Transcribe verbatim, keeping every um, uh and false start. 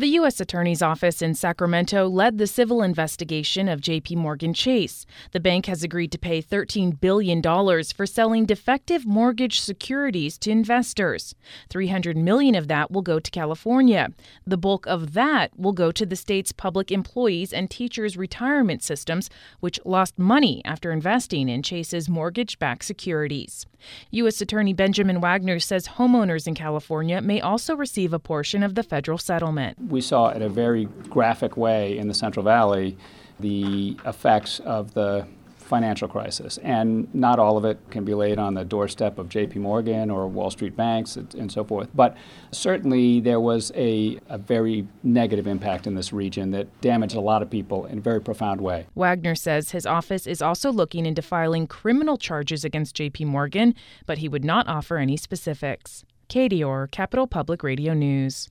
The U S Attorney's Office in Sacramento led the civil investigation of J P Morgan Chase. The bank has agreed to pay thirteen billion dollars for selling defective mortgage securities to investors. three hundred million dollars of that will go to California. The bulk of that will go to the state's public employees and teachers' retirement systems, which lost money after investing in Chase's mortgage-backed securities. U S Attorney Benjamin Wagner says homeowners in California may also receive a portion of the federal settlement. We saw in a very graphic way in the Central Valley the effects of the financial crisis. And not all of it can be laid on the doorstep of J P Morgan or Wall Street banks and so forth. But certainly there was a, a very negative impact in this region that damaged a lot of people in a very profound way. Wagner says his office is also looking into filing criminal charges against J P Morgan, but he would not offer any specifics. Katie Orr, Capital Public Radio News.